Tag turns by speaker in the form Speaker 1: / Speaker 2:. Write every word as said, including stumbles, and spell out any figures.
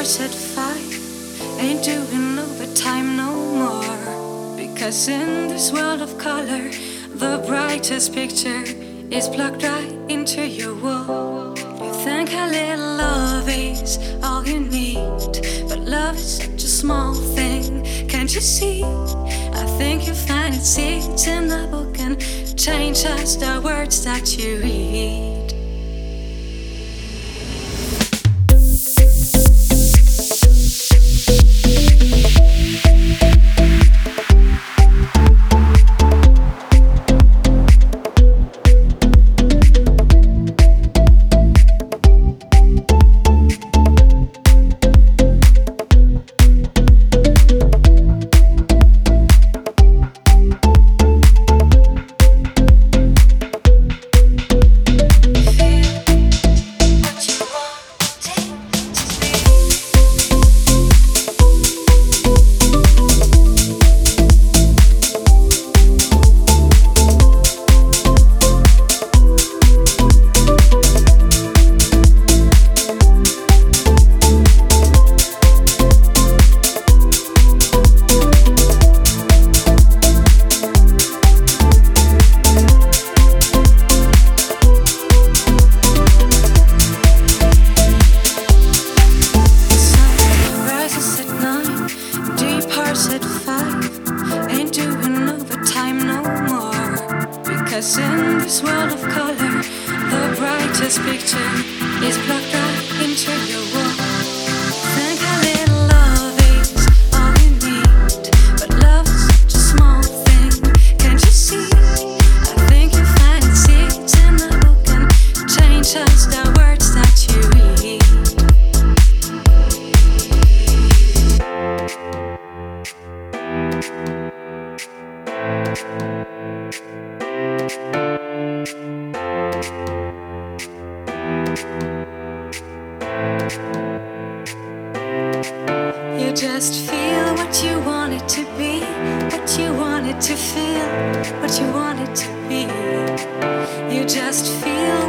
Speaker 1: hours at five. Ain't doing overtime no more. Because in this world of color, the brightest picture is plugged right into your wall. You think a little love is all you need, but love is such a small thing. Can't you see? I think you find it seeds in the book and change just the words that you read. At five, ain't doing overtime no more. Because in this world of color, the brightest picture is plugged right into your wall. Think a little love is all you need, but love is such a small thing. Can't you see? I think you find it seeds in the book and change just the words that you read. You just feel what you want it to be, what you want it to feel, what you want it to be. You just feel